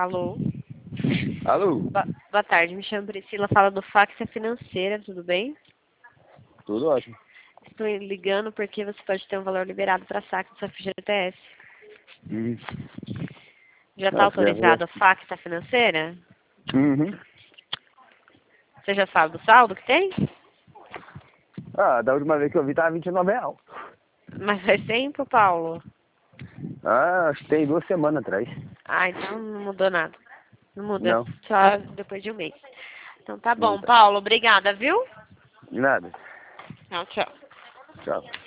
Alô? Alô? Boa tarde, me chamo Priscila, fala do Facta Financeira, tudo bem? Tudo ótimo. Estou ligando porque você pode ter um valor liberado para saque do seu FGTS. Já está autorizado a Facta Financeira? Uhum. Você já sabe do saldo que tem? Ah, da última vez que eu vi tava R$29. Mas faz tempo, Paulo? Ah, acho que tem 2 semanas atrás. Ah, então não mudou nada. Não muda, Não. só depois de um mês. Então tá bom, Tá. Paulo, obrigada, viu? Nada. Tchau, tchau. Tchau.